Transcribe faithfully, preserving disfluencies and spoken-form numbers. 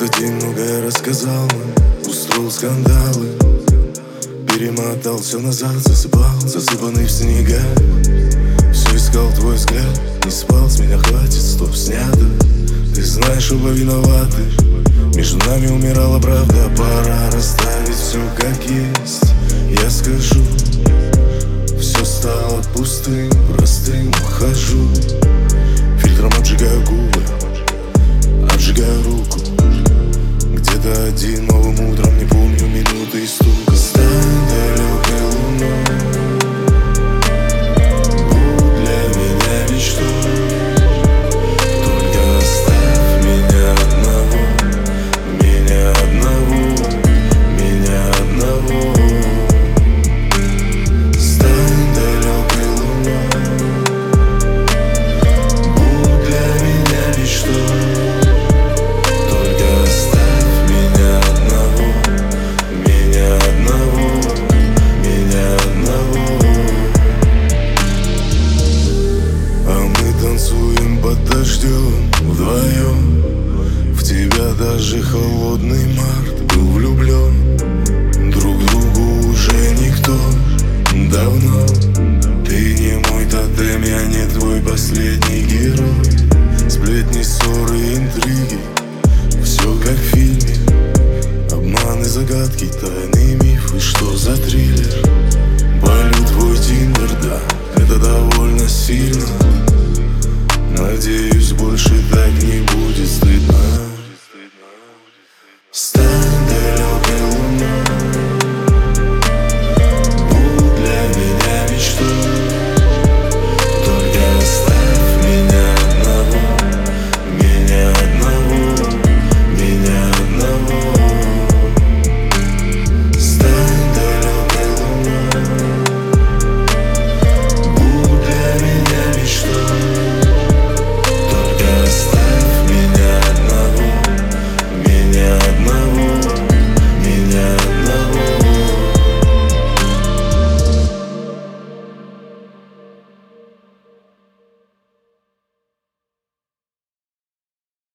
этот день многое рассказал нам, устроил скандалы, перемотал все назад, засыпал, засыпанный в снега. Все искал твой взгляд, не спал, с меня хватит, стоп, снято. Ты знаешь, оба виноваты, между нами умирала правда. Пора расставить все как есть, я скажу. Все стало пустым, простым, ухожу. Фильтром обжигаю губы, обжигаю руку. Где-то один новым утром, не помню минуты и стука. Стань далекой луной, будь для меня мечтой. Только оставь меня одного, меня одного, меня одного. Стань далекой луной, будь для меня мечтой. Танцуем под дождем вдвоем. В тебя даже холодный март был влюблен. Друг другу уже никто давно. Ты не мой тотем, я не твой последний герой. Сплетни, ссоры, интриги, все как в фильме. Обманы, загадки, тайны, мифы, что за триллер? Болю твой тиндер, да, это довольно сильно. Надеюсь, больше так не будет.